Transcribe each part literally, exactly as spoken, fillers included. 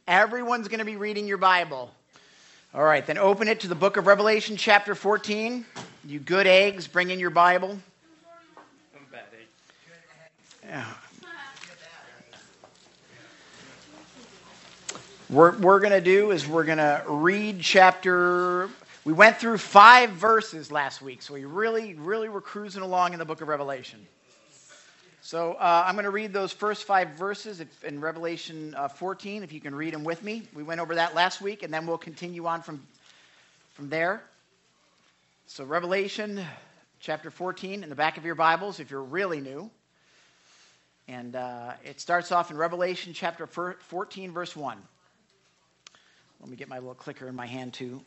Everyone's going to be reading your Bible. All right, then open it to the book of Revelation, chapter fourteen. You good eggs, bring in your Bible. I'm bad egg. Yeah. What we're going to do is we're going to read chapter... We went through five verses last week, so we really, really were cruising along in the book of Revelation. So uh, I'm going to read those first five verses in Revelation uh, fourteen, if you can read them with me. We went over that last week, and then we'll continue on from, from there. So Revelation chapter fourteen in the back of your Bibles, if you're really new. And uh, it starts off in Revelation chapter fourteen, verse one. Let me get my little clicker in my hand, too.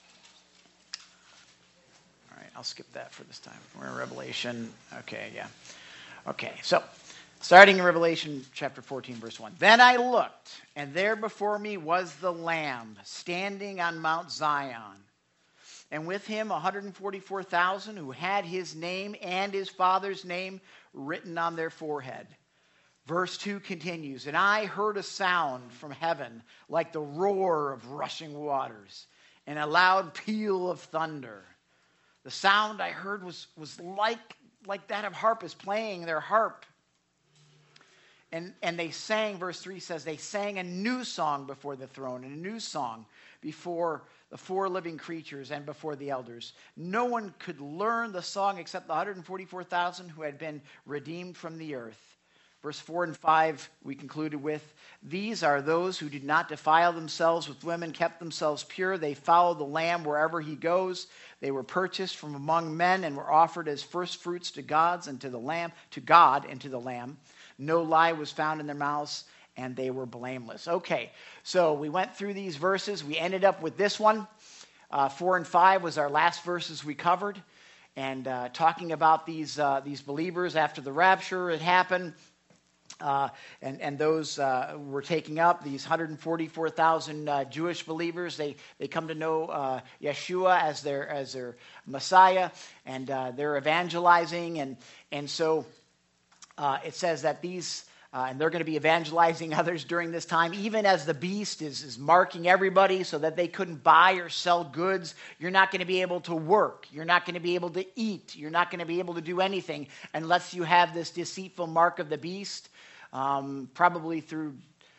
All right, I'll skip that for this time. We're in Revelation. Okay, yeah. Okay, so starting in Revelation chapter fourteen, verse one. Then I looked, and there before me was the Lamb standing on Mount Zion, and with him one hundred forty-four thousand who had his name and his Father's name written on their forehead. Verse two continues, and I heard a sound from heaven like the roar of rushing waters and a loud peal of thunder. The sound I heard was, was like, like that of harpists playing their harp. And, and they sang, verse three says, they sang a new song before the throne, and a new song before the four living creatures and before the elders. No one could learn the song except the one hundred forty-four thousand who had been redeemed from the earth. Verse four and five, we concluded with, these are those who did not defile themselves with women, kept themselves pure. They followed the Lamb wherever he goes. They were purchased from among men and were offered as first fruits to God's and to the Lamb, to God and to the Lamb. No lie was found in their mouths, and they were blameless. Okay, so we went through these verses. We ended up with this one. Uh, four and five was our last verses we covered, and uh, talking about these uh, these believers after the rapture had happened. Uh, and, and those uh, were taking up, these one hundred forty-four thousand uh, Jewish believers. They they come to know uh, Yeshua as their as their Messiah, and uh, they're evangelizing. And, and so uh, it says that these, uh, and they're going to be evangelizing others during this time, even as the beast is, is marking everybody so that they couldn't buy or sell goods. You're not going to be able to work. You're not going to be able to eat. You're not going to be able to do anything unless you have this deceitful mark of the beast. Um, probably through,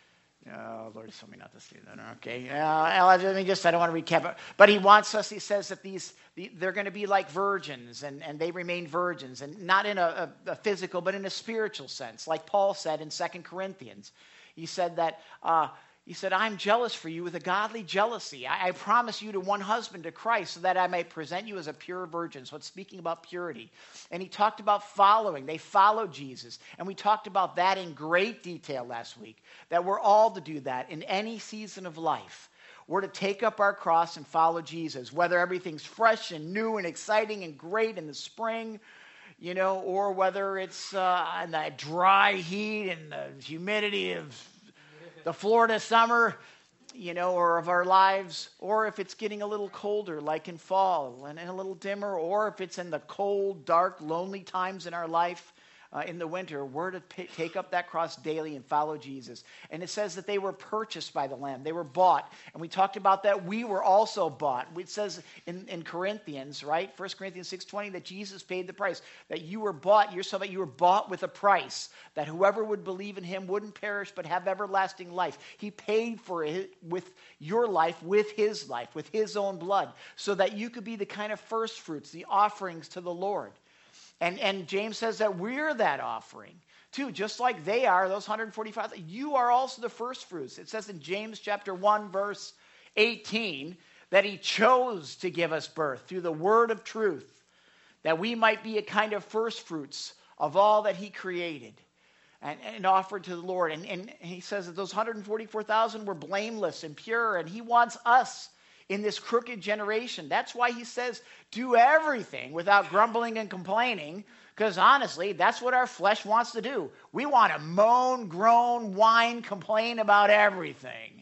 oh, Lord, told me not to say that. Okay, uh, let me just, I don't want to recap it. But he wants us, he says that these, the, they're going to be like virgins, and, and they remain virgins, and not in a, a, a physical, but in a spiritual sense. Like Paul said in Second Corinthians. He said that, uh, he said, I'm jealous for you with a godly jealousy. I, I promise you to one husband, to Christ, so that I may present you as a pure virgin. So it's speaking about purity. And he talked about following. They followed Jesus. And we talked about that in great detail last week, that we're all to do that in any season of life. We're to take up our cross and follow Jesus, whether everything's fresh and new and exciting and great in the spring, you know, or whether it's uh, in the dry heat and the humidity of the Florida summer, you know, or of our lives, or if it's getting a little colder, like in fall, and a little dimmer, or if it's in the cold, dark, lonely times in our life uh, in the winter, we're to p- take up that cross daily and follow Jesus. And it says that they were purchased by the Lamb. They were bought. And we talked about that. We were also bought. It says in, in Corinthians, right, First Corinthians six twenty, that Jesus paid the price, that you were bought, you're so that you were bought with a price, that whoever would believe in him wouldn't perish but have everlasting life. He paid for it with your life, with his life, with his own blood, so that you could be the kind of first fruits, the offerings to the Lord. And, and James says that we're that offering too, just like they are, those one hundred forty-five. You are also the first fruits. It says in James chapter one, verse eighteen, that he chose to give us birth through the word of truth, that we might be a kind of first fruits of all that he created and, and offered to the Lord. And, and he says that those one hundred forty-four thousand were blameless and pure, and he wants us in this crooked generation. That's why he says, do everything without grumbling and complaining, because honestly, that's what our flesh wants to do. We want to moan, groan, whine, complain about everything.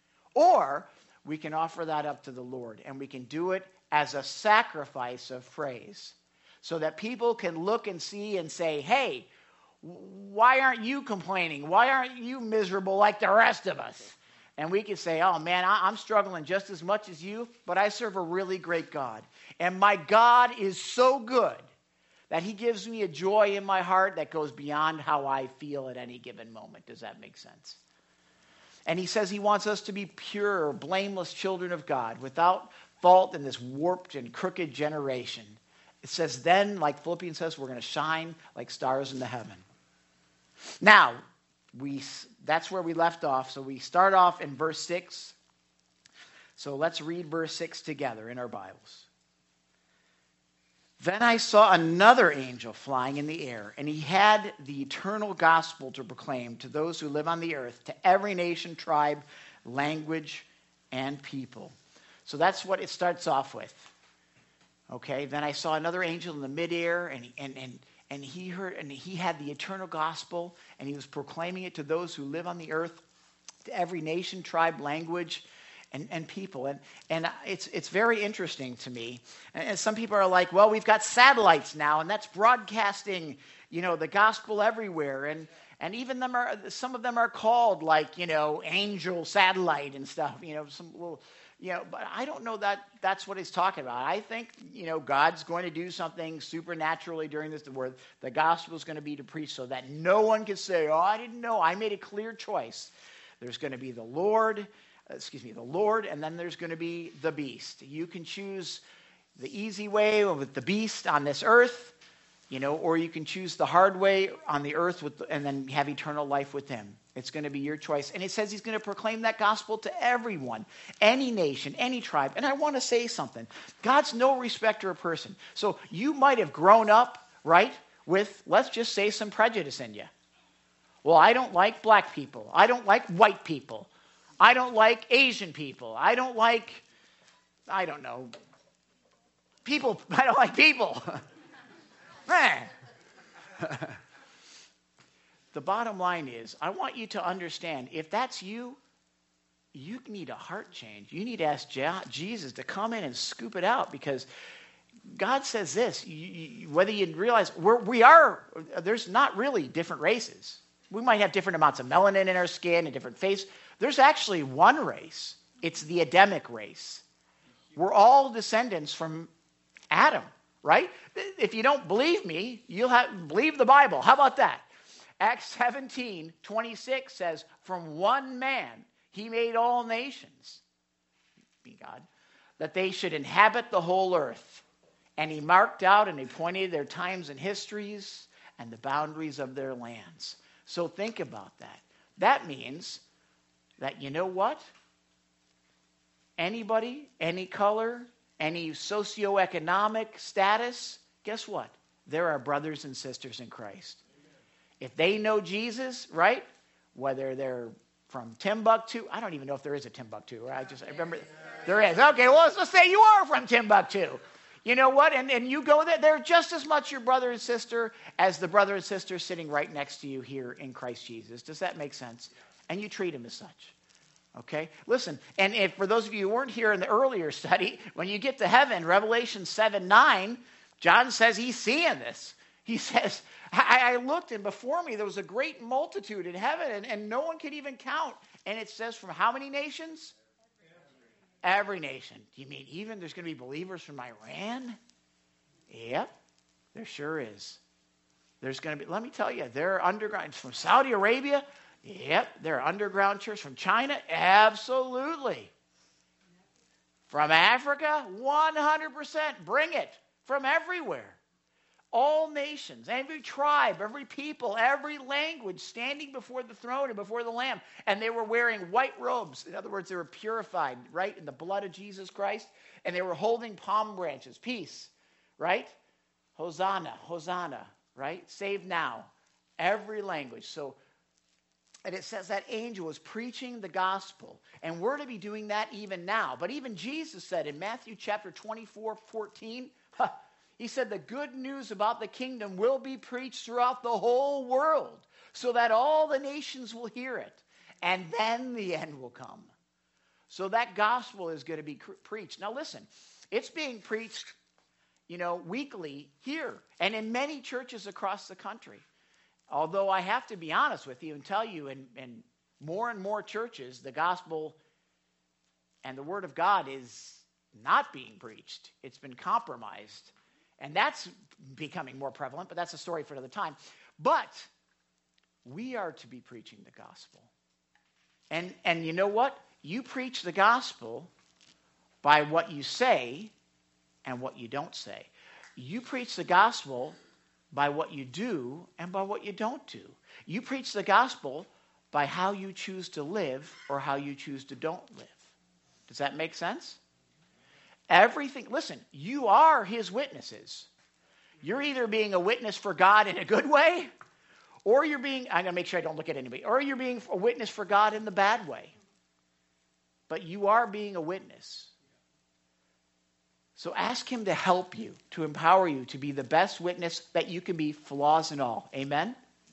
Or we can offer that up to the Lord, and we can do it as a sacrifice of praise, so that people can look and see and say, hey, why aren't you complaining? Why aren't you miserable like the rest of us? And we could say, oh man, I, I'm struggling just as much as you, but I serve a really great God. And my God is so good that he gives me a joy in my heart that goes beyond how I feel at any given moment. Does that make sense? And he says he wants us to be pure, blameless children of God, without fault in this warped and crooked generation. It says then, like Philippians says, we're going to shine like stars in the heaven. Now, we that's where we left off. So we start off in verse six. So let's read verse six together in our Bibles. Then I saw another angel flying in the air, and he had the eternal gospel to proclaim to those who live on the earth, to every nation, tribe, language, and people. So that's what it starts off with. Okay, then I saw another angel in the midair, and he, and, and, and he heard, and he had the eternal gospel, and he was proclaiming it to those who live on the earth, to every nation, tribe, language, And, and people. And, and it's it's very interesting to me. And, and some people are like, well, we've got satellites now, and that's broadcasting, you know, the gospel everywhere. And and even them are some of them are called like, you know, angel satellite and stuff, you know, some little, you know, but I don't know that that's what he's talking about. I think, you know, God's going to do something supernaturally during this, where the gospel is going to be to preach so that no one can say, oh, I didn't know. I made a clear choice. There's going to be the Lord, excuse me, the Lord, and then there's going to be the beast. You can choose the easy way with the beast on this earth, you know, or you can choose the hard way on the earth with, and then have eternal life with him. It's going to be your choice. And it says he's going to proclaim that gospel to everyone, any nation, any tribe. And I want to say something. God's no respecter of person. So you might have grown up, right, with, let's just say, some prejudice in you. Well, I don't like black people. I don't like white people. I don't like Asian people. I don't like, I don't know, people. I don't like people. The bottom line is, I want you to understand, if that's you, you need a heart change. You need to ask Jesus to come in and scoop it out, because God says this, you, you, whether you realize, we're, we are, there's not really different races. We might have different amounts of melanin in our skin and different face. There's actually one race. It's the Adamic race. We're all descendants from Adam, right? If you don't believe me, you'll have believe the Bible. How about that? Acts seventeen twenty-six says, from one man he made all nations, be God, that they should inhabit the whole earth. And he marked out and appointed their times and histories and the boundaries of their lands. So think about that. That means that, you know what? Anybody, any color, any socioeconomic status, guess what? They're our brothers and sisters in Christ. If they know Jesus, right? Whether they're from Timbuktu, I don't even know if there is a Timbuktu, right? I just I remember there is. Okay, well, let's, let's say you are from Timbuktu. You know what? And, and you go there, they're just as much your brother and sister as the brother and sister sitting right next to you here in Christ Jesus. Does that make sense? And you treat them as such. Okay? Listen, and if for those of you who weren't here in the earlier study, when you get to heaven, Revelation seven nine, John says he's seeing this. He says, I, I looked, and before me there was a great multitude in heaven, and, and no one could even count. And it says from how many nations? Every nation. Do you mean even there's going to be believers from Iran? Yep, there sure is. There's going to be, let me tell you, there are underground, from Saudi Arabia, yep, there are underground churches. From China, absolutely. From Africa, one hundred percent. Bring it. From everywhere. All nations, every tribe, every people, every language standing before the throne and before the Lamb. And they were wearing white robes. In other words, they were purified, right, in the blood of Jesus Christ. And they were holding palm branches. Peace, right? Hosanna, Hosanna, right? Save now. Every language. So, and it says that angel was preaching the gospel. And we're to be doing that even now. But even Jesus said in Matthew chapter twenty-four, fourteen, huh, he said the good news about the kingdom will be preached throughout the whole world so that all the nations will hear it. And then the end will come. So that gospel is going to be cr- preached. Now listen, it's being preached, you know, weekly here and in many churches across the country. Although I have to be honest with you and tell you, and, and more and more churches, the gospel and the word of God is not being preached. It's been compromised. And that's becoming more prevalent, but that's a story for another time. But we are to be preaching the gospel. And, and you know what? You preach the gospel by what you say and what you don't say. You preach the gospel by what you do and by what you don't do. You preach the gospel by how you choose to live or how you choose to don't live. Does that make sense? Everything, listen, you are his witnesses. You're either being a witness for God in a good way, or you're being, I'm going to make sure I don't look at anybody, or you're being a witness for God in the bad way. But you are being a witness. So ask him to help you, to empower you to be the best witness that you can be, flaws and all. Amen?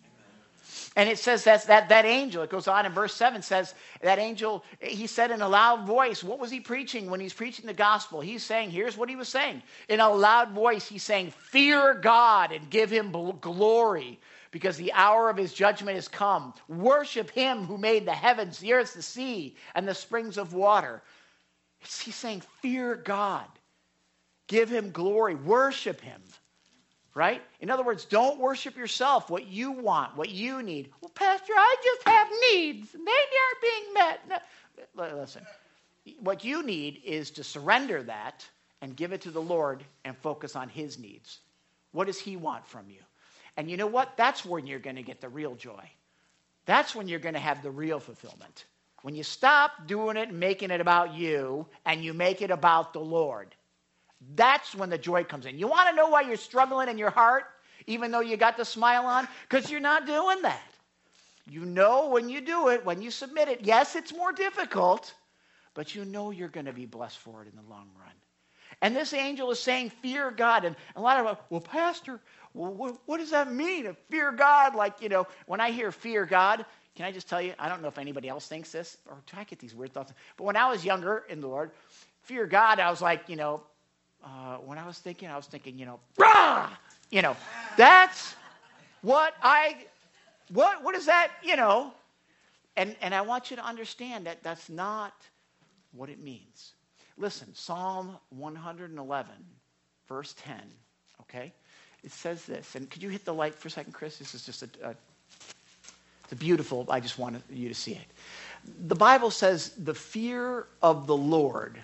And it says that, that that angel, it goes on in verse seven, says that angel, he said in a loud voice, what was he preaching when he's preaching the gospel? He's saying, here's what he was saying. In a loud voice, he's saying, fear God and give him glory, because the hour of his judgment has come. Worship him who made the heavens, the earth, the sea, and the springs of water. He's saying, fear God. Give him glory. Worship him. Right? In other words, don't worship yourself, what you want, what you need. Well, Pastor, I just have needs, and they aren't being met. No. Listen, what you need is to surrender that and give it to the Lord and focus on his needs. What does he want from you? And you know what? That's when you're going to get the real joy. That's when you're going to have the real fulfillment. When you stop doing it and making it about you, and you make it about the Lord. That's when the joy comes in. You want to know why you're struggling in your heart, even though you got the smile on? Because you're not doing that. You know when you do it, when you submit it, yes, it's more difficult, but you know you're going to be blessed for it in the long run. And this angel is saying, fear God. And a lot of, well, Pastor, well, what, what does that mean? To fear God? Like, you know, when I hear fear God, can I just tell you, I don't know if anybody else thinks this, or do I get these weird thoughts? But when I was younger in the Lord, fear God, I was like, you know, Uh, when I was thinking, I was thinking, you know, rah! You know, that's what I, what, what is that, you know? And, and I want you to understand that that's not what it means. Listen, Psalm one eleven, verse ten, okay? It says this, and could you hit the light for a second, Chris? This is just a, a it's a beautiful, I just wanted you to see it. The Bible says, the fear of the Lord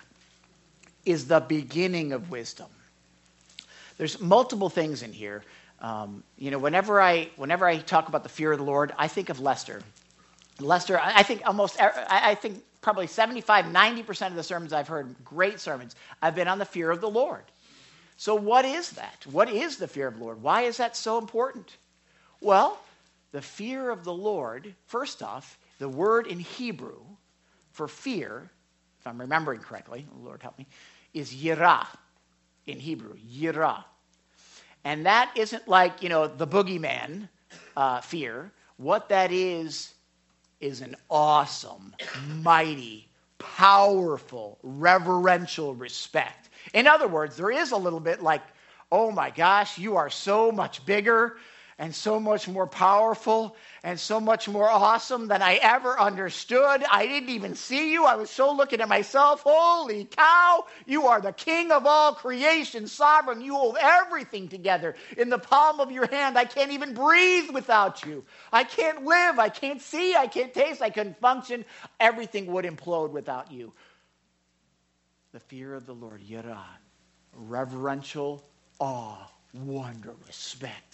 is the beginning of wisdom. There's multiple things in here. Um, you know, whenever I whenever I talk about the fear of the Lord, I think of Lester. Lester, I, I think almost, I, I think probably seventy-five, ninety percent of the sermons I've heard, great sermons, I've been on the fear of the Lord. So what is that? What is the fear of the Lord? Why is that so important? Well, the fear of the Lord, first off, the word in Hebrew for fear, if I'm remembering correctly, Lord help me, is yirah in Hebrew, yirah. And that isn't like, you know, the boogeyman uh, fear. What that is, is an awesome, mighty, powerful, reverential respect. In other words, there is a little bit like, oh my gosh, you are so much bigger and so much more powerful and so much more awesome than I ever understood. I didn't even see you. I was so looking at myself. Holy cow, you are the king of all creation, sovereign. You hold everything together in the palm of your hand. I can't even breathe without you. I can't live. I can't see. I can't taste. I couldn't function. Everything would implode without you. The fear of the Lord, yirah, reverential awe, wonder, respect.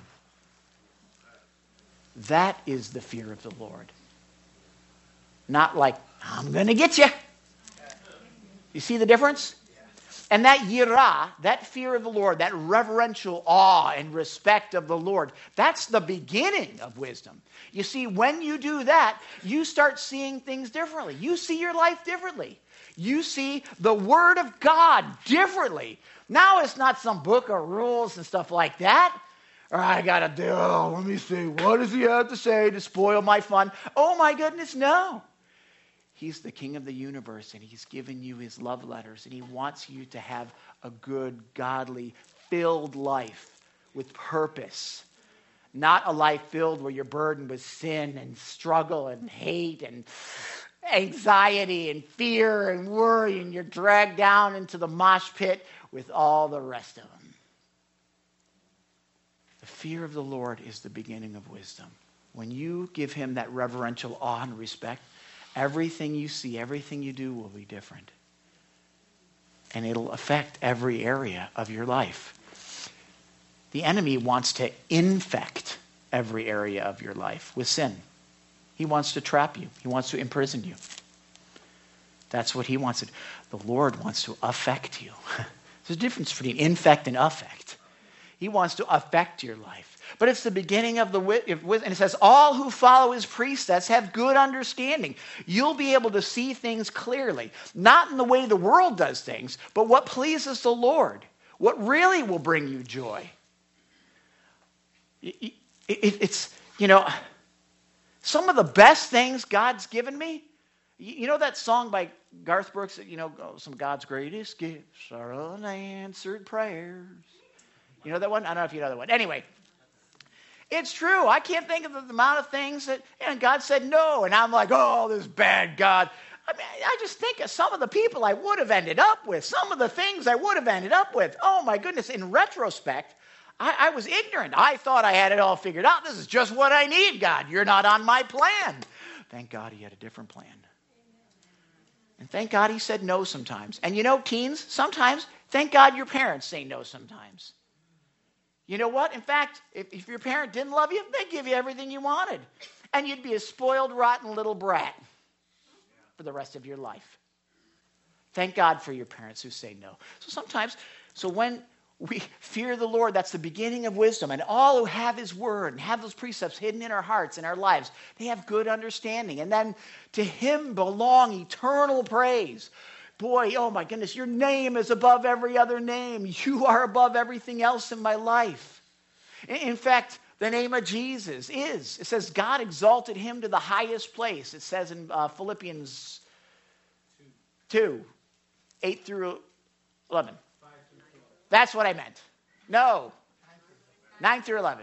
That is the fear of the Lord. Not like, I'm going to get you. You see the difference? And that yirah, that fear of the Lord, that reverential awe and respect of the Lord, that's the beginning of wisdom. You see, when you do that, you start seeing things differently. You see your life differently. You see the Word of God differently. Now it's not some book of rules and stuff like that. Or I got to do, oh, let me see, what does he have to say to spoil my fun? Oh my goodness, no. He's the king of the universe, and he's given you his love letters, and he wants you to have a good, godly, filled life with purpose. Not a life filled where you're burdened with sin and struggle and hate and anxiety and fear and worry, and you're dragged down into the mosh pit with all the rest of them. The fear of the Lord is the beginning of wisdom. When you give him that reverential awe and respect, everything you see, everything you do will be different. And it'll affect every area of your life. The enemy wants to infect every area of your life with sin. He wants to trap you. He wants to imprison you. That's what he wants to do. The Lord wants to affect you. There's a difference between infect and affect. He wants to affect your life. But it's the beginning of the wisdom. And it says, all who follow his precepts have good understanding. You'll be able to see things clearly. Not in the way the world does things, but what pleases the Lord. What really will bring you joy. It, it, it's, you know, some of the best things God's given me. You know that song by Garth Brooks, you know, some of God's greatest gifts are unanswered prayers. You know that one? I don't know if you know that one. Anyway, it's true. I can't think of the amount of things that, and God said no, and I'm like, oh, this bad God. I mean, I just think of some of the people I would have ended up with, some of the things I would have ended up with. Oh my goodness, in retrospect, I, I was ignorant. I thought I had it all figured out. This is just what I need, God. You're not on my plan. Thank God he had a different plan. And thank God he said no sometimes. And you know, teens, sometimes, thank God your parents say no sometimes. You know what? In fact, if, if your parent didn't love you, they'd give you everything you wanted. And you'd be a spoiled, rotten little brat for the rest of your life. Thank God for your parents who say no. So sometimes, so when we fear the Lord, that's the beginning of wisdom. And all who have his word and have those precepts hidden in our hearts and our lives, they have good understanding. And then to him belong eternal praise. Boy, oh my goodness, your name is above every other name. You are above everything else in my life. In fact, the name of Jesus is, it says God exalted him to the highest place. It says in uh, Philippians two, eight through eleven. That's what I meant. No, nine through eleven.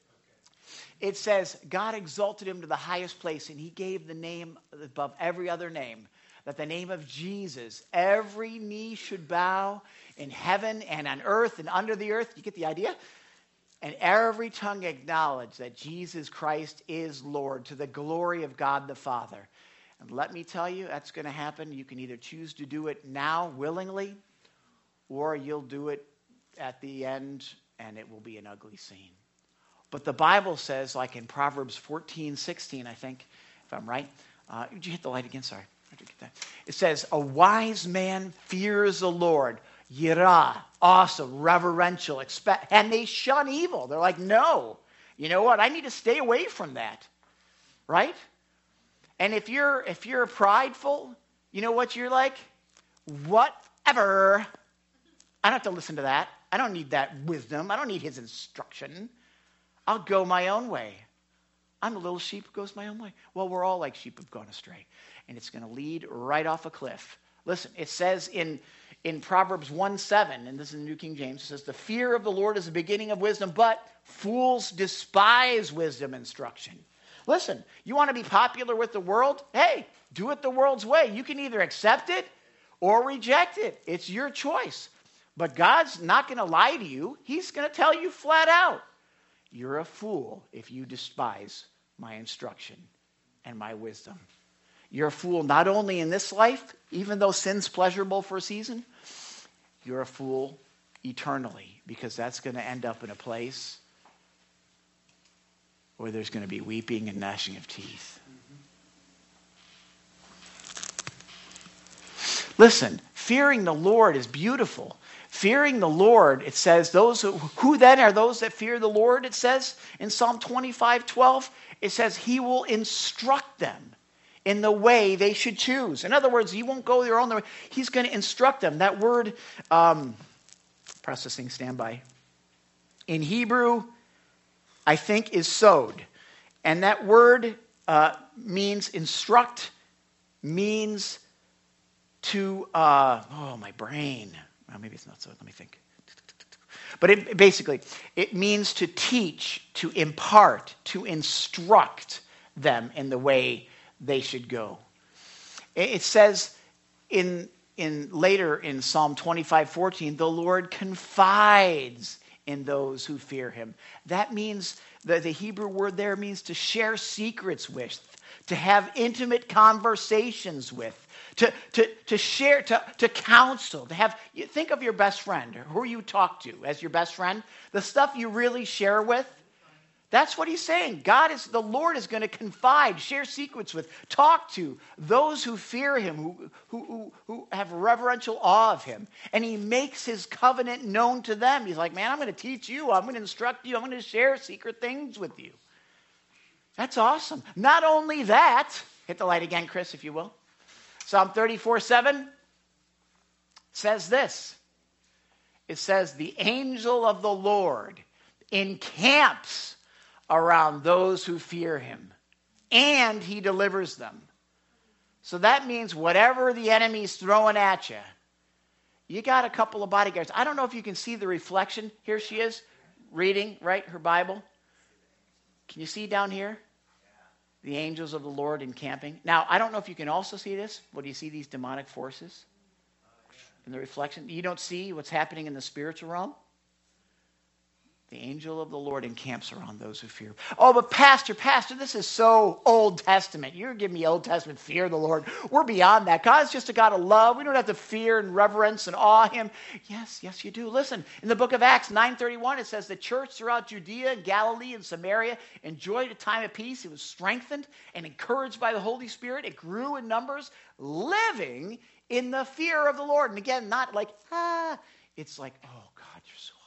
It says God exalted him to the highest place, and he gave the name above every other name, that the name of Jesus, every knee should bow in heaven and on earth and under the earth. You get the idea? And every tongue acknowledge that Jesus Christ is Lord, to the glory of God the Father. And let me tell you, that's going to happen. You can either choose to do it now willingly, or you'll do it at the end and it will be an ugly scene. But the Bible says, like in Proverbs fourteen sixteen, I think, if I'm right. Uh, did you hit the light again? Sorry. I did get that. It says, a wise man fears the Lord. Yirah, awesome, reverential, expect, and they shun evil. They're like, no. You know what? I need to stay away from that. Right? And if you're if you're prideful, you know what you're like? Whatever. I don't have to listen to that. I don't need that wisdom. I don't need his instruction. I'll go my own way. I'm a little sheep who goes my own way. Well, we're all like sheep who've gone astray. And it's going to lead right off a cliff. Listen, it says in, in Proverbs one seven, and this is the New King James, it says, the fear of the Lord is the beginning of wisdom, but fools despise wisdom instruction. Listen, you want to be popular with the world? Hey, do it the world's way. You can either accept it or reject it. It's your choice. But God's not going to lie to you. He's going to tell you flat out, you're a fool if you despise my instruction and my wisdom. You're a fool not only in this life, even though sin's pleasurable for a season, you're a fool eternally, because that's going to end up in a place where there's going to be weeping and gnashing of teeth. Mm-hmm. Listen, fearing the Lord is beautiful. Fearing the Lord, it says, those who, who then are those that fear the Lord, it says in Psalm twenty-five twelve, it says he will instruct them in the way they should choose. In other words, he won't go their own way. He's going to instruct them. That word, um, processing standby, in Hebrew, I think is sod. And that word uh, means instruct, means to, uh, oh, my brain. Well, maybe it's not so. Let me think. But it, basically, it means to teach, to impart, to instruct them in the way they should go. It, it says in, in later in Psalm twenty-five fourteen, the Lord confides in those who fear him. That means, the, the Hebrew word there means to share secrets with, to have intimate conversations with, to, to, to share, to, to counsel, to have, you think of your best friend, or who you talk to as your best friend, the stuff you really share with. That's what he's saying. God is, the Lord is going to confide, share secrets with, talk to those who fear him, who, who, who, who have reverential awe of him. And he makes his covenant known to them. He's like, man, I'm going to teach you. I'm going to instruct you. I'm going to share secret things with you. That's awesome. Not only that, hit the light again, Chris, if you will. Psalm thirty-four seven says this. It says, the angel of the Lord encamps around those who fear him, and he delivers them. So that means whatever the enemy's throwing at you, you got a couple of bodyguards. I don't know if you can see the reflection. Here she is, reading, right, her Bible. Can you see down here? The angels of the Lord encamping. Now, I don't know if you can also see this. What do you see, these demonic forces in the reflection? You don't see what's happening in the spiritual realm? The angel of the Lord encamps around those who fear. Oh, but Pastor, Pastor, this is so Old Testament. You're giving me Old Testament, fear the Lord. We're beyond that. God's just a God of love. We don't have to fear and reverence and awe him. Yes, yes, you do. Listen, in the book of Acts nine thirty-one, it says the church throughout Judea and Galilee and Samaria enjoyed a time of peace. It was strengthened and encouraged by the Holy Spirit. It grew in numbers, living in the fear of the Lord. And again, not like, ah, it's like, oh, God, you're so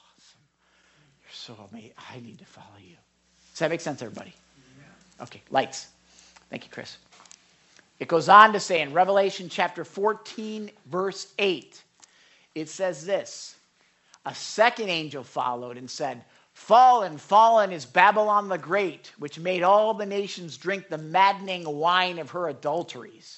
So I need to follow you. Does that make sense, everybody? Okay, lights. Thank you, Chris. It goes on to say in Revelation chapter fourteen, verse eight, it says this. A second angel followed and said, fallen, fallen is Babylon the Great, which made all the nations drink the maddening wine of her adulteries.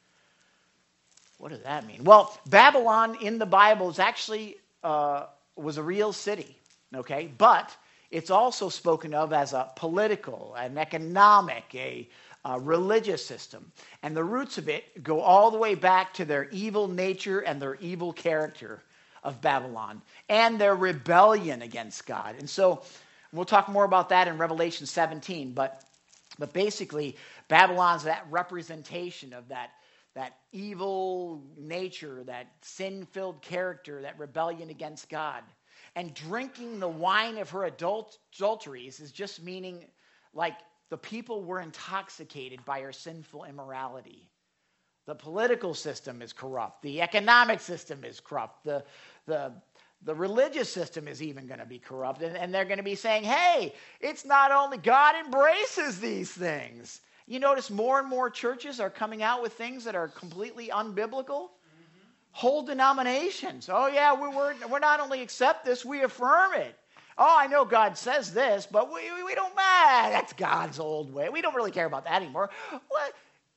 What does that mean? Well, Babylon in the Bible is actually uh, was a real city. Okay, but it's also spoken of as a political, an economic, a, a religious system. And the roots of it go all the way back to their evil nature and their evil character of Babylon and their rebellion against God. And so we'll talk more about that in Revelation seventeen. But, but basically, Babylon's that representation of that, that evil nature, that sin-filled character, that rebellion against God. And drinking the wine of her adult, adulteries is just meaning like the people were intoxicated by her sinful immorality. The political system is corrupt. The economic system is corrupt. The, the, the religious system is even going to be corrupt. And, and they're going to be saying, hey, it's not only God embraces these things. You notice more and more churches are coming out with things that are completely unbiblical. Whole denominations. Oh, yeah, we, we're, we're not only accept this, we affirm it. Oh, I know God says this, but we, we, we don't mind. That's God's old way. We don't really care about that anymore. What?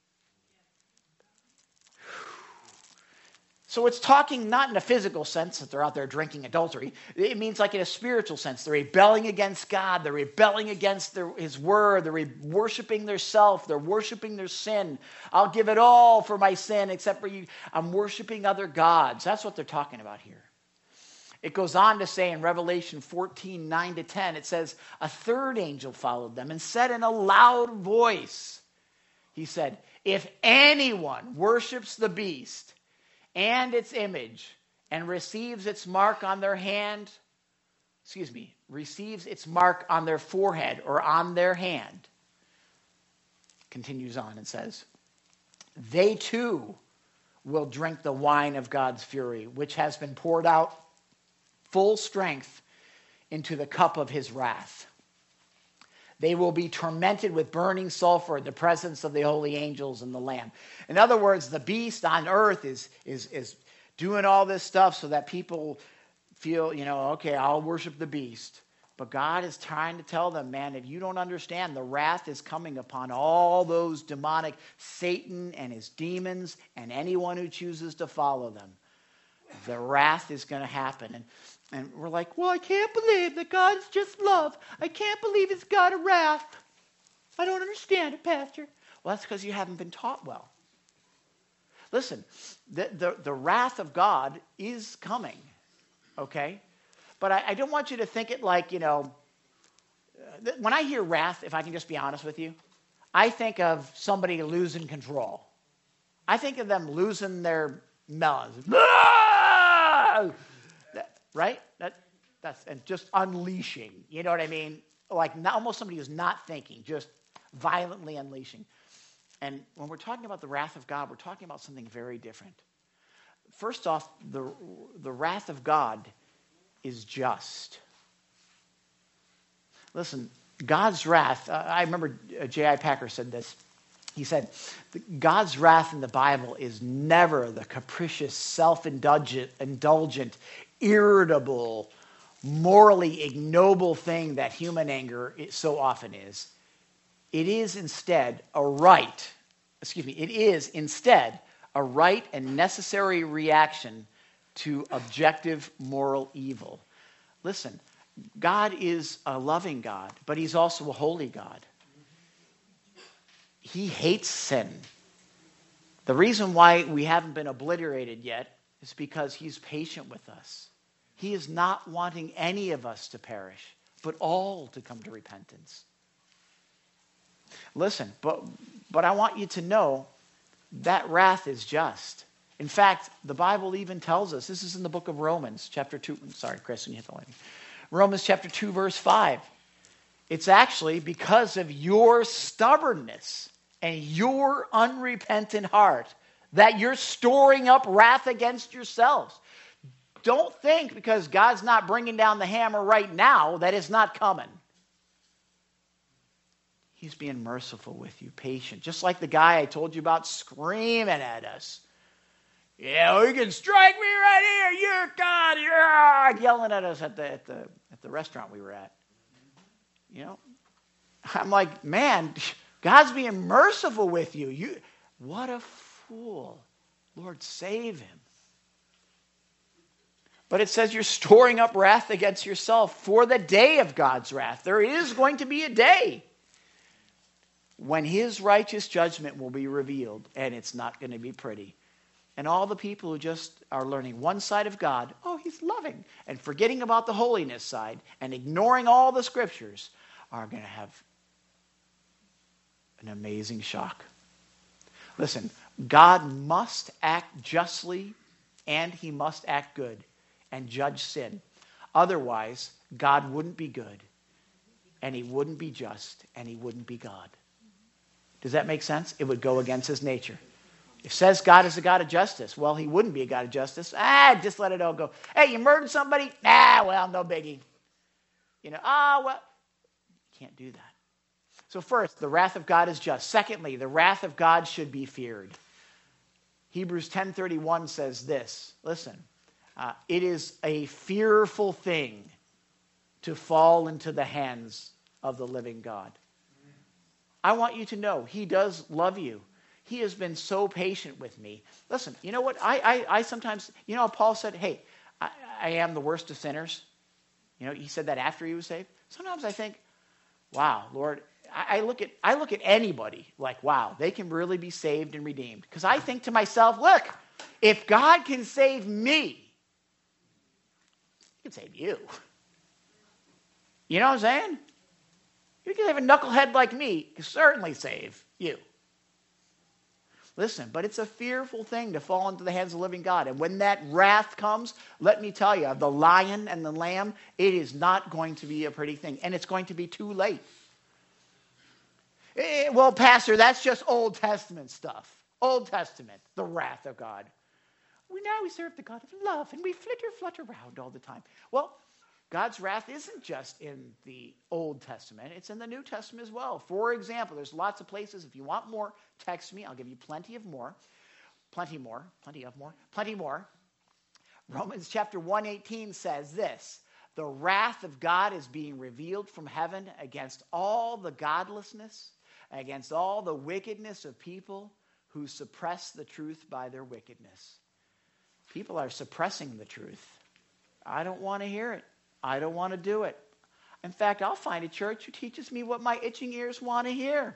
So it's talking not in a physical sense that they're out there drinking adultery. It means like in a spiritual sense. They're rebelling against God. They're rebelling against their, his word. They're re- worshiping their self. They're worshiping their sin. I'll give it all for my sin except for you. I'm worshiping other gods. That's what they're talking about here. It goes on to say in Revelation fourteen, nine to ten, it says, a third angel followed them and said in a loud voice, he said, if anyone worships the beast and its image, and receives its mark on their hand, excuse me, receives its mark on their forehead or on their hand, continues on and says, they too will drink the wine of God's fury, which has been poured out full strength into the cup of his wrath. They will be tormented with burning sulfur in the presence of the holy angels and the Lamb. In other words, the beast on earth is, is, is doing all this stuff so that people feel, you know, okay, I'll worship the beast. But God is trying to tell them, man, if you don't understand, the wrath is coming upon all those demonic, Satan and his demons and anyone who chooses to follow them. The wrath is going to happen. And, and we're like, well, I can't believe that God's just love. I can't believe it's God of wrath. I don't understand it, Pastor. Well, that's because you haven't been taught well. Listen, the, the, the wrath of God is coming, okay? But I, I don't want you to think it like, you know, uh, when I hear wrath, if I can just be honest with you, I think of somebody losing control. I think of them losing their melons. Ah! That, right? That, that's and just unleashing. You know what I mean? Like not, almost somebody who's not thinking, just violently unleashing. And when we're talking about the wrath of God, we're talking about something very different. First off, the, the wrath of God is just. Listen, God's wrath, uh, I remember J I Packer said this. He said, God's wrath in the Bible is never the capricious, self-indulgent, indulgent, irritable, morally ignoble thing that human anger so often is. It is instead a right, excuse me, it is instead a right and necessary reaction to objective moral evil. Listen, God is a loving God, but he's also a holy God. He hates sin. The reason why we haven't been obliterated yet is because he's patient with us. He is not wanting any of us to perish, but all to come to repentance. Listen, but, but I want you to know that wrath is just. In fact, the Bible even tells us, this is in the book of Romans, chapter two. I'm sorry, Chris, when you hit the lighting. Romans chapter two, verse five. It's actually because of your stubbornness and your unrepentant heart that you're storing up wrath against yourselves. Don't think because God's not bringing down the hammer right now that it's not coming. He's being merciful with you, patient. Just like the guy I told you about screaming at us. Yeah, you can strike me right here. You're God. You're yelling at us at the at the at the restaurant we were at. You know, I'm like, man, God's being merciful with you. You, what a fool! Lord, save him. But it says you're storing up wrath against yourself for the day of God's wrath. There is going to be a day when his righteous judgment will be revealed, and it's not going to be pretty. And all the people who just are learning one side of God, oh, he's loving, and forgetting about the holiness side and ignoring all the scriptures are going to have an amazing shock. Listen, God must act justly and he must act good and judge sin. Otherwise, God wouldn't be good and he wouldn't be just and he wouldn't be God. Does that make sense? It would go against his nature. It says God is a God of justice. Well, he wouldn't be a God of justice. Ah, just let it all go. Hey, you murdered somebody? Ah, well, no biggie. You know, ah, well, you can't do that. So first, the wrath of God is just. Secondly, the wrath of God should be feared. Hebrews ten thirty-one says this. Listen, uh, it is a fearful thing to fall into the hands of the living God. I want you to know he does love you. He has been so patient with me. Listen, you know what? I I, I sometimes, you know, Paul said, hey, I, I am the worst of sinners. You know, he said that after he was saved. Sometimes I think, wow, Lord, I, I look at I look at anybody like, wow, they can really be saved and redeemed. Because I think to myself, look, if God can save me, he can save you. You know what I'm saying? You can have a knucklehead like me, he can certainly save you. Listen, but it's a fearful thing to fall into the hands of the living God. And when that wrath comes, let me tell you, the lion and the lamb, it is not going to be a pretty thing. And it's going to be too late. Eh, well, Pastor, that's just Old Testament stuff. Old Testament, the wrath of God. We now we serve the God of love, and we flitter, flutter around all the time. Well, God's wrath isn't just in the Old Testament. It's in the New Testament as well. For example, there's lots of places. If you want more, text me. I'll give you plenty of more. Plenty more. Plenty of more. Plenty more. Romans chapter one eighteen says this. The wrath of God is being revealed from heaven against all the godlessness, against all the wickedness of people who suppress the truth by their wickedness. People are suppressing the truth. I don't want to hear it. I don't want to do it. In fact, I'll find a church who teaches me what my itching ears want to hear.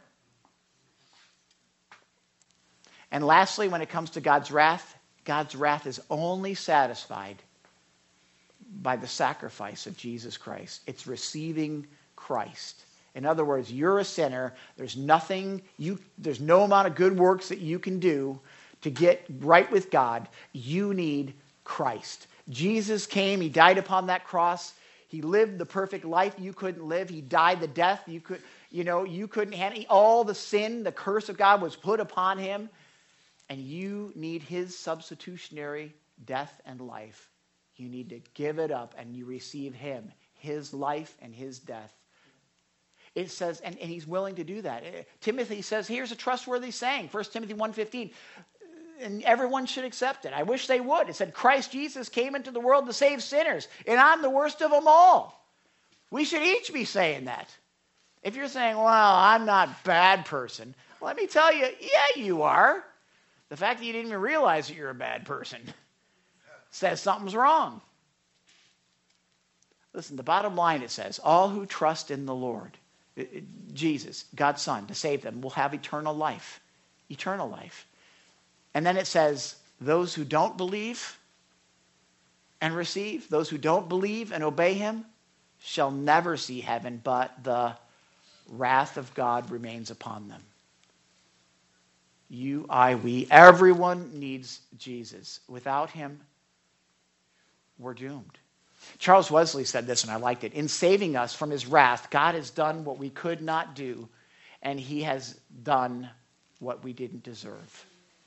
And lastly, when it comes to God's wrath, God's wrath is only satisfied by the sacrifice of Jesus Christ. It's receiving Christ. In other words, you're a sinner. There's nothing you there's no amount of good works that you can do to get right with God. You need Christ. Jesus came, he died upon that cross. He lived the perfect life you couldn't live. He died the death you could, you know, you couldn't handle. All the sin, the curse of God was put upon him. And you need his substitutionary death and life. You need to give it up and you receive him, his life and his death. It says, and, and he's willing to do that. Timothy says, here's a trustworthy saying, First Timothy one fifteen, and everyone should accept it. I wish they would. It said, Christ Jesus came into the world to save sinners, and I'm the worst of them all. We should each be saying that. If you're saying, well, I'm not a bad person, let me tell you, yeah, you are. The fact that you didn't even realize that you're a bad person says something's wrong. Listen, the bottom line, it says, all who trust in the Lord, Jesus, God's Son, to save them, will have eternal life. Eternal life. And then it says, those who don't believe and receive, those who don't believe and obey him, shall never see heaven, but the wrath of God remains upon them. You, I, we, everyone needs Jesus. Without him, we're doomed. Charles Wesley said this, and I liked it. In saving us from his wrath, God has done what we could not do, and he has done what we didn't deserve.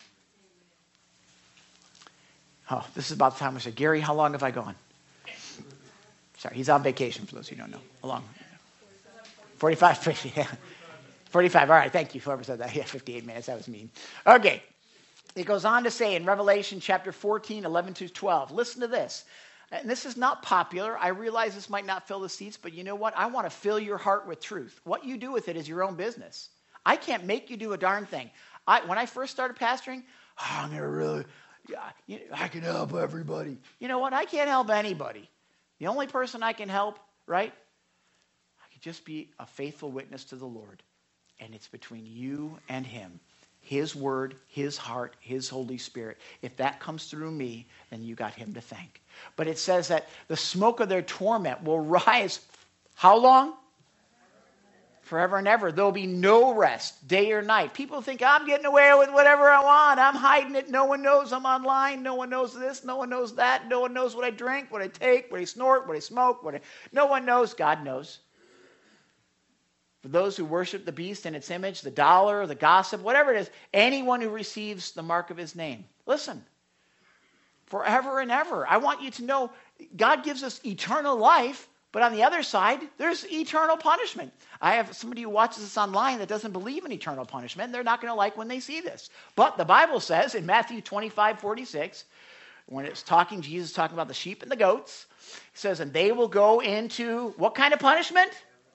Oh, this is about the time I said, Gary, how long have I gone? Sorry, he's on vacation, for those who don't know. How long? forty-five, fifty, yeah. forty-five, all right, thank you, whoever said that. Yeah, fifty-eight minutes, that was mean. Okay, it goes on to say in Revelation chapter fourteen, eleven to twelve, listen to this. And this is not popular. I realize this might not fill the seats, but you know what? I want to fill your heart with truth. What you do with it is your own business. I can't make you do a darn thing. I, when I first started pastoring, oh, I'm going to really, yeah, you know, I can help everybody. You know what? I can't help anybody. The only person I can help, right? I can just be a faithful witness to the Lord. And it's between you and him. His word, his heart, his Holy Spirit. If that comes through me, then you got him to thank. But it says that the smoke of their torment will rise. How long? Forever and ever. There'll be no rest, day or night. People think I'm getting away with whatever I want. I'm hiding it. No one knows I'm online. No one knows this. No one knows that. No one knows what I drink, what I take, what I snort, what I smoke. What I... No one knows. God knows. For those who worship the beast and its image, the dollar, the gossip, whatever it is, anyone who receives the mark of his name. Listen, forever and ever. I want you to know God gives us eternal life, but on the other side, there's eternal punishment. I have somebody who watches this online that doesn't believe in eternal punishment. They're not going to like when they see this. But the Bible says in Matthew twenty-five, forty-six, when it's talking, Jesus is talking about the sheep and the goats, he says, and they will go into what kind of punishment?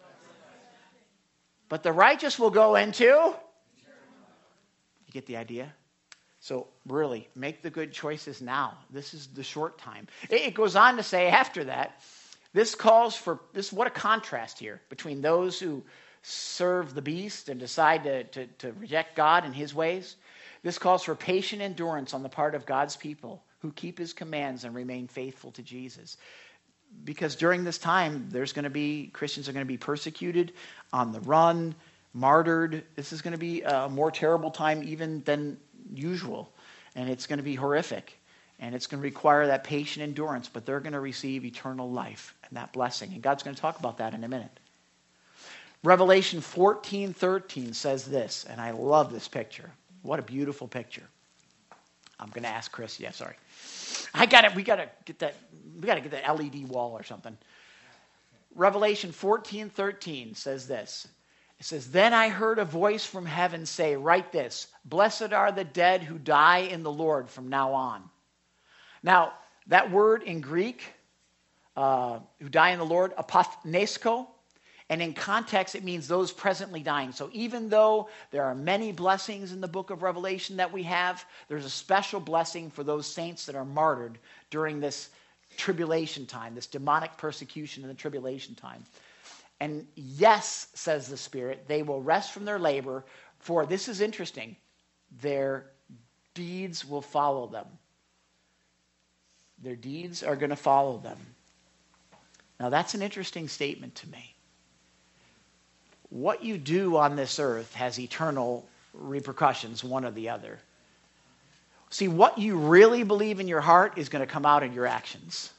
But the righteous will go into? You get the idea? So really, make the good choices now. This is the short time. It goes on to say after that, this calls for, this. What a contrast here between those who serve the beast and decide to, to, to reject God and his ways. This calls for patient endurance on the part of God's people who keep his commands and remain faithful to Jesus. Because during this time, there's going to be, Christians are going to be persecuted, on the run, martyred. This is going to be a more terrible time even than usual. And it's going to be horrific. And it's going to require that patient endurance. But they're going to receive eternal life and that blessing. And God's going to talk about that in a minute. Revelation fourteen thirteen says this. And I love this picture. What a beautiful picture. I'm going to ask Chris. Yeah, sorry. I got it. We got to get that. We got to get that L E D wall or something. Revelation fourteen thirteen says this. It says, then I heard a voice from heaven say, write this, blessed are the dead who die in the Lord from now on. Now, that word in Greek, uh, who die in the Lord, apothnesko, And in context, it means those presently dying. So even though there are many blessings in the book of Revelation that we have, there's a special blessing for those saints that are martyred during this tribulation time, this demonic persecution in the tribulation time. And yes, says the Spirit, they will rest from their labor, for this is interesting, their deeds will follow them. Their deeds are going to follow them. Now that's an interesting statement to me. What you do on this earth has eternal repercussions, one or the other. See, what you really believe in your heart is going to come out in your actions.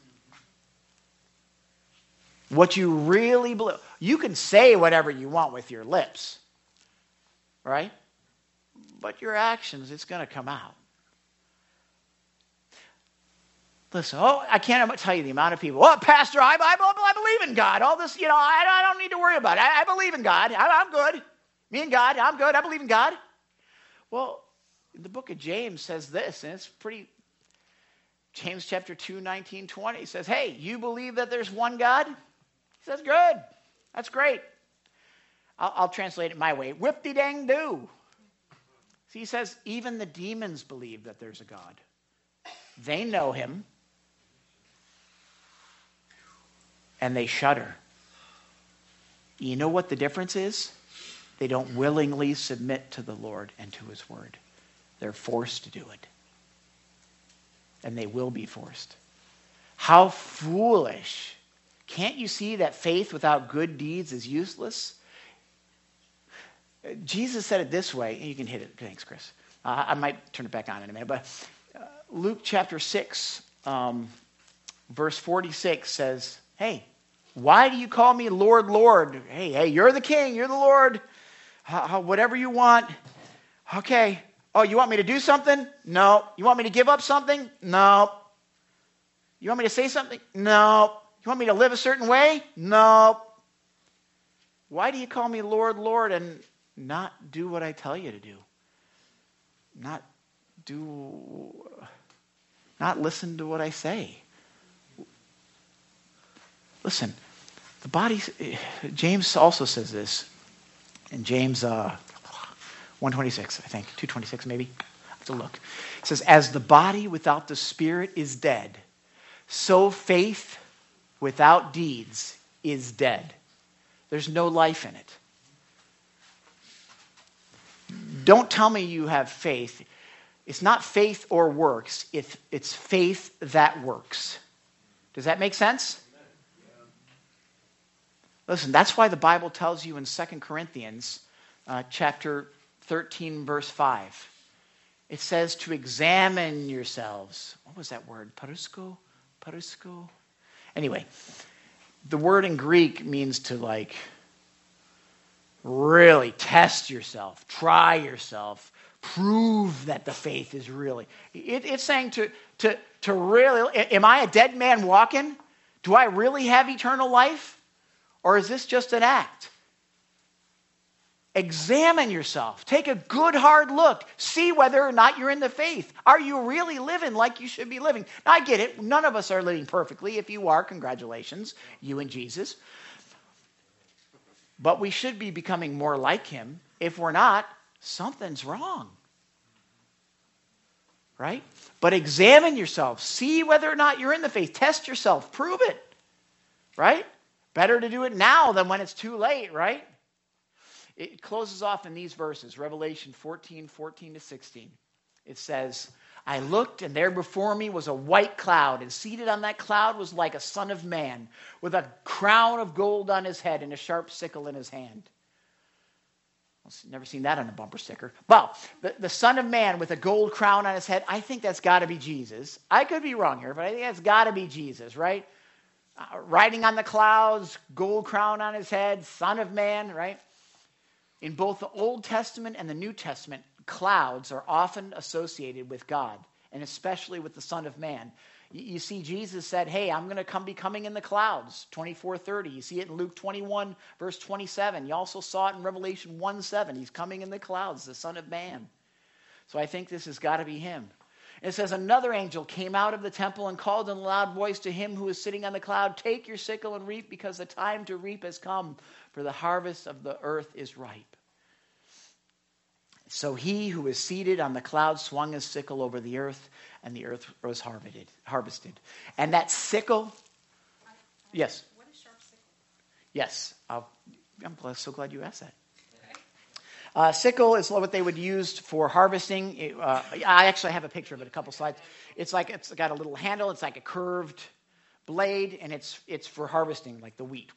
What you really believe. You can say whatever you want with your lips, right? But your actions, it's going to come out. Listen, oh, I can't tell you the amount of people. Oh, Pastor, I, I, I believe in God. All this, you know, I, I don't need to worry about it. I, I believe in God. I, I'm good. Me and God, I'm good. I believe in God. Well, the book of James says this, and it's pretty, James chapter two, nineteen, twenty says, hey, you believe that there's one God? He says, good. That's great. I'll, I'll translate it my way. Whip-de-dang-do. See, he says, even the demons believe that there's a God. They know him. And they shudder. You know what the difference is? They don't willingly submit to the Lord and to his word. They're forced to do it. And they will be forced. How foolish. Can't you see that faith without good deeds is useless? Jesus said it this way. You can hit it. Thanks, Chris. Uh, I might turn it back on in a minute. But uh, Luke chapter six, um, verse forty-six says, hey, why do you call me Lord, Lord? Hey, hey, you're the king. You're the Lord. How, how, whatever you want. Okay. Oh, you want me to do something? No. You want me to give up something? No. You want me to say something? No. You want me to live a certain way? No. Why do you call me Lord, Lord, and not do what I tell you to do? Not do, not listen to what I say. Listen, the body, James also says this in James uh, one twenty-six, I think, two twenty-six maybe. I have to look. It says, as the body without the spirit is dead, so faith without deeds is dead. There's no life in it. Don't tell me you have faith. It's not faith or works. It's, it's faith that works. Does that make sense? Listen, that's why the Bible tells you in Second Corinthians uh, chapter thirteen, verse five. It says to examine yourselves. What was that word? Parusko? Parusko? Anyway, the word in Greek means to like really test yourself, try yourself, prove that the faith is really. It, it's saying to, to, to really, am I a dead man walking? Do I really have eternal life? Or is this just an act? Examine yourself. Take a good hard look. See whether or not you're in the faith. Are you really living like you should be living? Now, I get it. None of us are living perfectly. If you are, congratulations, you and Jesus. But we should be becoming more like him. If we're not, something's wrong. Right? But examine yourself. See whether or not you're in the faith. Test yourself. Prove it. Right? Better to do it now than when it's too late, right? It closes off in these verses, Revelation fourteen, fourteen to sixteen. It says, I looked, and there before me was a white cloud, and seated on that cloud was like a son of man, with a crown of gold on his head and a sharp sickle in his hand. I've never seen that on a bumper sticker. Well, the, the son of man with a gold crown on his head, I think that's got to be Jesus. I could be wrong here, but I think that's got to be Jesus, right? Uh, riding on the clouds, gold crown on his head, son of man, right? In both the Old Testament and the New Testament, clouds are often associated with God, and especially with the Son of Man. You, you see, Jesus said, hey, I'm going to come be coming in the clouds, twenty-four thirty. You see it in Luke twenty-one, verse twenty-seven. You also saw it in Revelation one seven. He's coming in the clouds, the Son of Man. So I think this has got to be him. It says, another angel came out of the temple and called in a loud voice to him who is sitting on the cloud, take your sickle and reap, because the time to reap has come, for the harvest of the earth is ripe. So he who was seated on the cloud swung his sickle over the earth, and the earth was harvested. harvested. And that sickle, yes. What is sharp sickle? Yes. I'll, I'm so glad you asked that. Uh, sickle is what they would use for harvesting. It, uh, I actually have a picture of it, a couple slides. It's like it's got a little handle. It's like a curved blade, and it's it's for harvesting, like the wheat.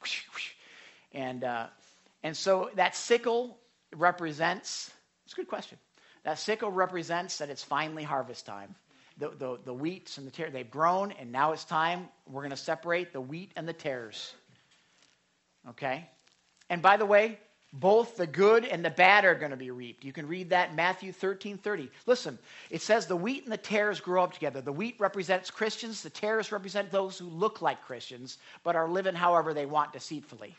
And uh, and so that sickle represents. It's a good question. That sickle represents that it's finally harvest time. The the, the wheats and the tares, they've grown, and now it's time. We're going to separate the wheat and the tares. Okay, and by the way, both the good and the bad are going to be reaped. You can read that in Matthew thirteen thirty. Listen, it says the wheat and the tares grow up together. The wheat represents Christians. The tares represent those who look like Christians, but are living however they want deceitfully.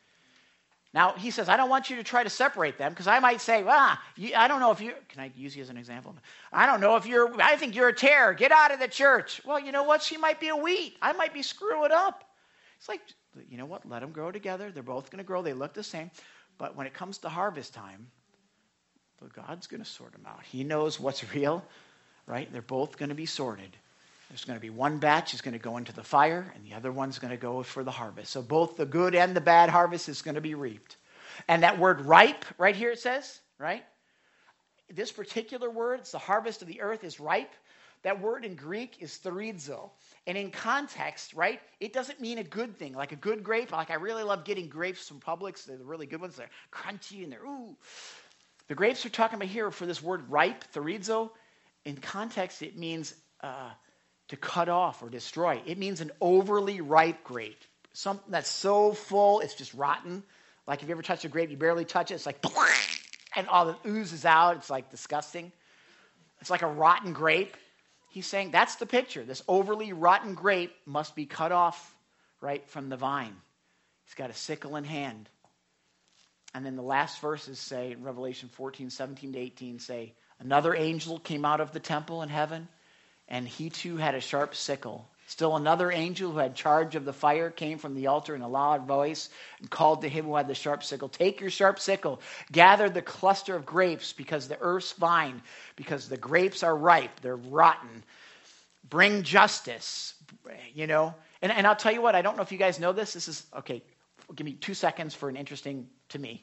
Now, he says, I don't want you to try to separate them, because I might say, ah, you, I don't know if you, can I use you as an example? I don't know if you're, I think you're a tare. Get out of the church. Well, you know what? She might be a wheat. I might be screwing up. It's like, you know what? Let them grow together. They're both going to grow. They look the same. But when it comes to harvest time, well, God's going to sort them out. He knows what's real, right? They're both going to be sorted. There's going to be one batch is going to go into the fire, and the other one's going to go for the harvest. So both the good and the bad harvest is going to be reaped. And that word ripe, right here it says, right? This particular word, it's the harvest of the earth, is ripe. That word in Greek is therizo. And in context, right, it doesn't mean a good thing. Like a good grape, like I really love getting grapes from Publix. They're the really good ones. They're crunchy and they're, ooh. The grapes we're talking about here for this word ripe, therizo, in context, it means uh, to cut off or destroy. It means an overly ripe grape. Something that's so full, it's just rotten. Like if you ever touched a grape, you barely touch it. It's like, and all the oozes out. It's like disgusting. It's like a rotten grape. He's saying that's the picture. This overly rotten grape must be cut off, right, from the vine. He's got a sickle in hand. And then the last verses say, in Revelation fourteen, seventeen to eighteen, say, another angel came out of the temple in heaven, and he too had a sharp sickle. Still another angel who had charge of the fire came from the altar in a loud voice and called to him who had the sharp sickle, take your sharp sickle, gather the cluster of grapes, because the earth's vine, because the grapes are ripe, they're rotten. Bring justice, you know. And, and I'll tell you what, I don't know if you guys know this. This is, okay, give me two seconds for an interesting, to me.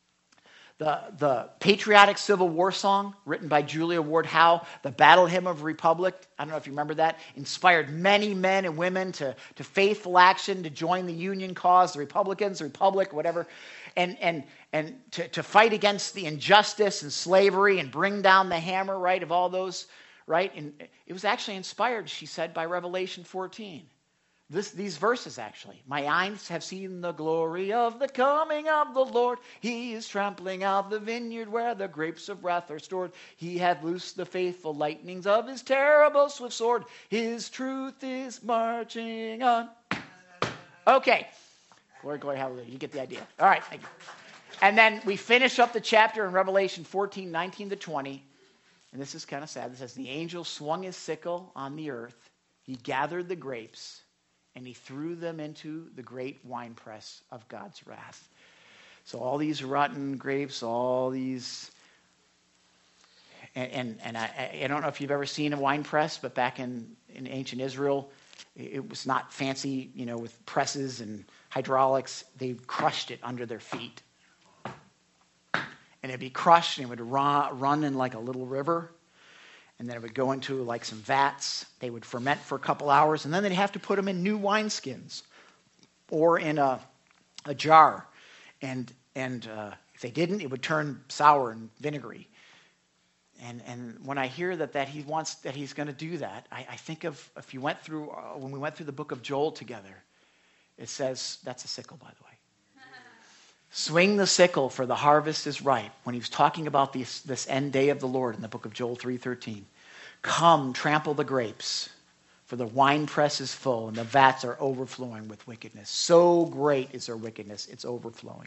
The, the patriotic Civil War song written by Julia Ward Howe, the Battle Hymn of Republic, I don't know if you remember that, inspired many men and women to, to faithful action, to join the Union cause, the Republicans, the Republic, whatever, and, and, and to, to fight against the injustice and slavery and bring down the hammer, right, of all those, right? And it was actually inspired, she said, by Revelation fourteen. This, these verses, actually. My eyes have seen the glory of the coming of the Lord. He is trampling out the vineyard where the grapes of wrath are stored. He hath loosed the faithful lightnings of his terrible swift sword. His truth is marching on. Okay. Glory, glory, hallelujah. You get the idea. All right, thank you. And then we finish up the chapter in Revelation fourteen, nineteen to twenty. And this is kind of sad. It says, the angel swung his sickle on the earth. He gathered the grapes, and he threw them into the great winepress of God's wrath. So all these rotten grapes, all these, and and, and I, I don't know if you've ever seen a wine press, but back in, in ancient Israel, it was not fancy, you know, with presses and hydraulics. They crushed it under their feet. And it'd be crushed, and it would run, run in like a little river. And then it would go into like some vats. They would ferment for a couple hours, and then they'd have to put them in new wineskins or in a, a jar. And and uh, if they didn't, it would turn sour and vinegary. And and when I hear that that he wants that he's going to do that, I, I think of if you went through uh, when we went through the book of Joel together, it says that's a sickle, by the way. Swing the sickle, for the harvest is ripe. When he was talking about this, this end day of the Lord in the book of Joel three thirteen. Come, trample the grapes, for the winepress is full, and the vats are overflowing with wickedness. So great is their wickedness, it's overflowing.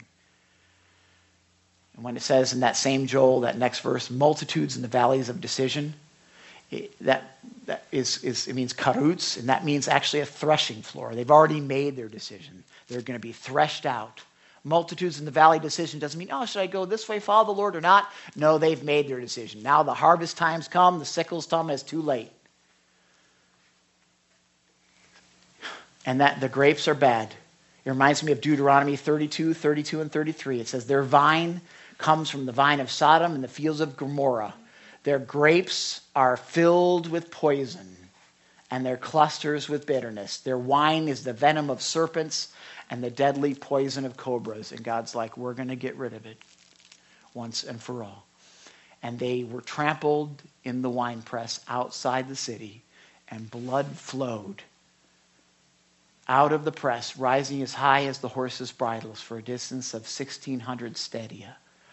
And when it says in that same Joel, that next verse, multitudes in the valleys of decision, It, that that is, is it means karutz, and that means actually a threshing floor. They've already made their decision. They're going to be threshed out. Multitudes in the valley decision doesn't mean, oh, should I go this way, follow the Lord or not? No, they've made their decision. Now the harvest time's come, the sickles come, it's too late. And that the grapes are bad. It reminds me of Deuteronomy thirty-two, thirty-two, and thirty-three. It says, their vine comes from the vine of Sodom and the fields of Gomorrah. Their grapes are filled with poison, and their clusters with bitterness. Their wine is the venom of serpents and the deadly poison of cobras. And God's like, we're going to get rid of it once and for all. And they were trampled in the winepress outside the city, and blood flowed out of the press, rising as high as the horses' bridles for a distance of sixteen hundred stadia.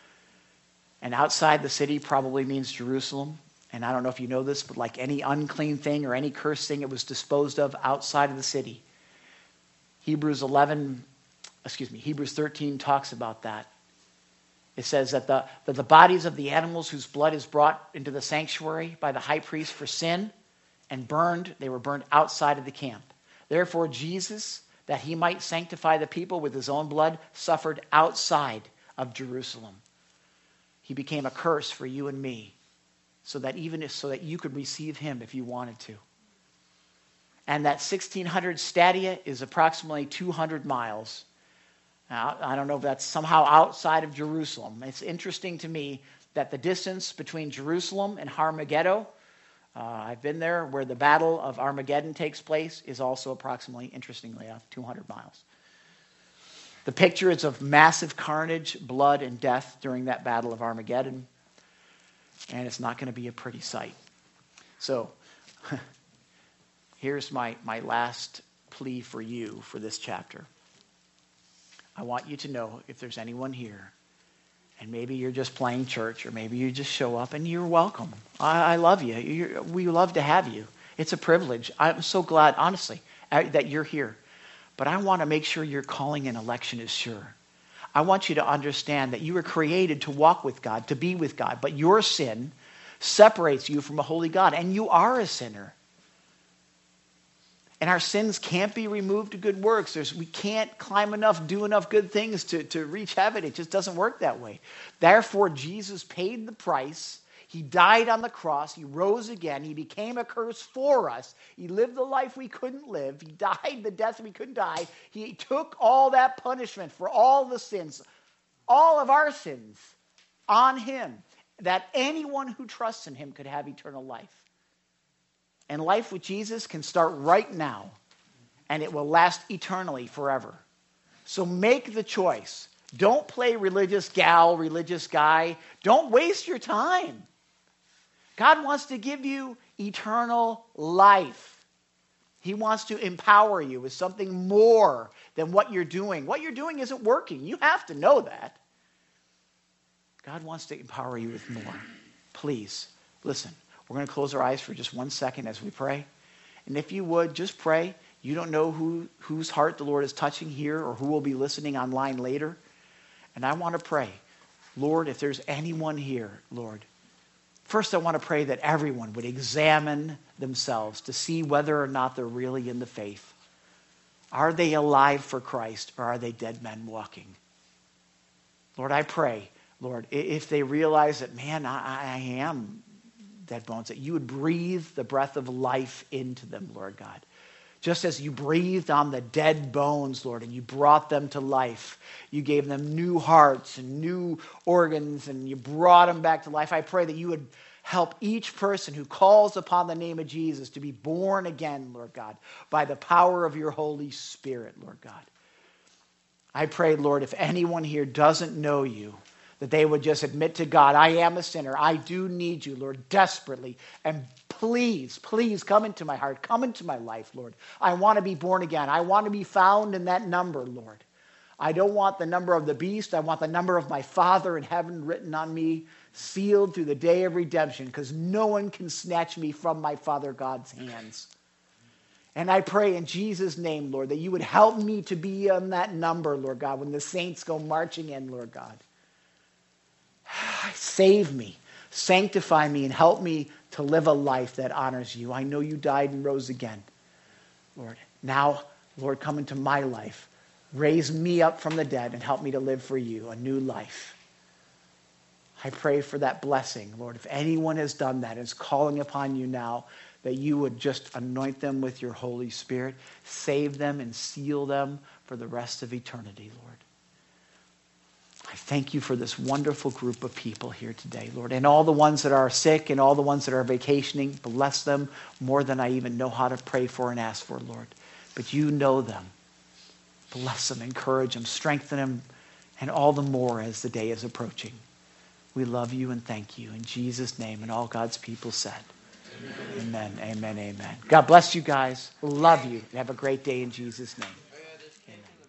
And outside the city probably means Jerusalem. And I don't know if you know this, but like any unclean thing or any cursed thing, it was disposed of outside of the city. Hebrews eleven, excuse me, Hebrews thirteen talks about that. It says that the, that the bodies of the animals whose blood is brought into the sanctuary by the high priest for sin and burned, they were burned outside of the camp. Therefore, Jesus, that he might sanctify the people with his own blood, suffered outside of Jerusalem. He became a curse for you and me, so that even if, so that you could receive him if you wanted to. And that sixteen hundred stadia is approximately two hundred miles. Now, I don't know if that's somehow outside of Jerusalem. It's interesting to me that the distance between Jerusalem and Armageddon, uh, I've been there, where the Battle of Armageddon takes place, is also approximately, interestingly enough, two hundred miles. The picture is of massive carnage, blood, and death during that Battle of Armageddon. And it's not going to be a pretty sight. So, here's my, my last plea for you for this chapter. I want you to know, if there's anyone here, and maybe you're just playing church, or maybe you just show up, and you're welcome. I, I love you. You're, we love to have you. It's a privilege. I'm so glad, honestly, that you're here. But I want to make sure your calling and election is sure. I want you to understand that you were created to walk with God, to be with God. But your sin separates you from a holy God. And you are a sinner. And our sins can't be removed to good works. There's, we can't climb enough, do enough good things to, to reach heaven. It just doesn't work that way. Therefore, Jesus paid the price. He died on the cross. He rose again. He became a curse for us. He lived the life we couldn't live. He died the death we couldn't die. He took all that punishment for all the sins, all of our sins, on him, that anyone who trusts in him could have eternal life. And life with Jesus can start right now, and it will last eternally forever. So make the choice. Don't play religious gal, religious guy. Don't waste your time. God wants to give you eternal life. He wants to empower you with something more than what you're doing. What you're doing isn't working. You have to know that. God wants to empower you with more. Please, listen. We're going to close our eyes for just one second as we pray. And if you would, just pray. You don't know who, whose heart the Lord is touching here or who will be listening online later. And I want to pray. Lord, if there's anyone here, Lord, first I want to pray that everyone would examine themselves to see whether or not they're really in the faith. Are they alive for Christ, or are they dead men walking? Lord, I pray, Lord, if they realize that, man, I, I am dead bones, that you would breathe the breath of life into them, Lord God. Just as you breathed on the dead bones, Lord, and you brought them to life. You gave them new hearts and new organs, and you brought them back to life. I pray that you would help each person who calls upon the name of Jesus to be born again, Lord God, by the power of your Holy Spirit, Lord God. I pray, Lord, if anyone here doesn't know you, that they would just admit to God, I am a sinner. I do need you, Lord, desperately. And please, please come into my heart. Come into my life, Lord. I want to be born again. I want to be found in that number, Lord. I don't want the number of the beast. I want the number of my Father in heaven written on me, sealed through the day of redemption, because no one can snatch me from my Father God's hands. And I pray in Jesus' name, Lord, that you would help me to be on that number, Lord God, when the saints go marching in, Lord God. Save me, sanctify me, and help me to live a life that honors you. I know you died and rose again, Lord. Now, Lord, come into my life. Raise me up from the dead and help me to live for you, a new life. I pray for that blessing, Lord. If anyone has done that, is calling upon you now, that you would just anoint them with your Holy Spirit, save them and seal them for the rest of eternity, Lord. I thank you for this wonderful group of people here today, Lord. And all the ones that are sick and all the ones that are vacationing, bless them more than I even know how to pray for and ask for, Lord. But you know them. Bless them, encourage them, strengthen them, and all the more as the day is approaching. We love you and thank you. In Jesus' name, and all God's people said. Amen, amen, amen. amen. God bless you guys. Love you. Have a great day in Jesus' name.